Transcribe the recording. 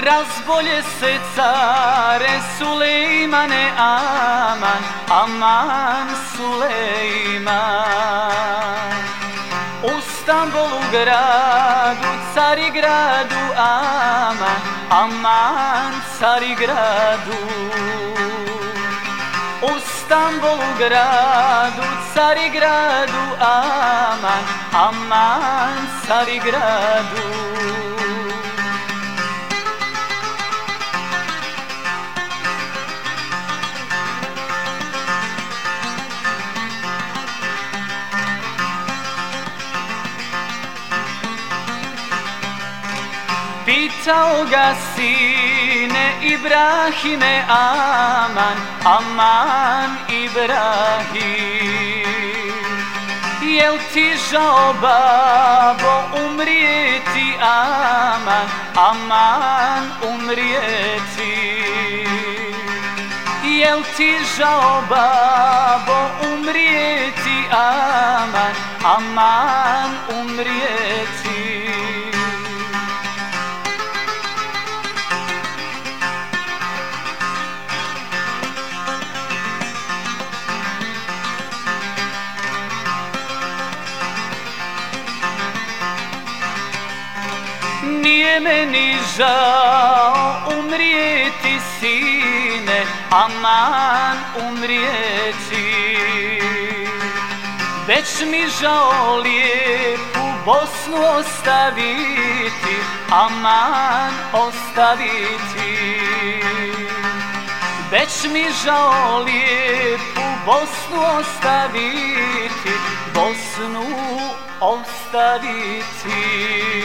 Razbolje se care Sulejmane, aman, aman Sulejman. U Stambolu gradu, Carigradu, aman, aman Carigradu. U Stambolu gradu, Carigradu, aman, aman Carigradu. Pitao ga sine Ibrahime, aman, aman Ibrahim. Jel ti žao babo umrijeti, aman, aman umrijeti. Jel ti žao babo umrijeti, aman, aman umrijeti. Nije meni žao umrijeti, sine, aman umrijeti. Već mi žao lijepu Bosnu ostaviti, aman ostaviti. Već mi žao lijepu Bosnu ostaviti, Bosnu ostaviti.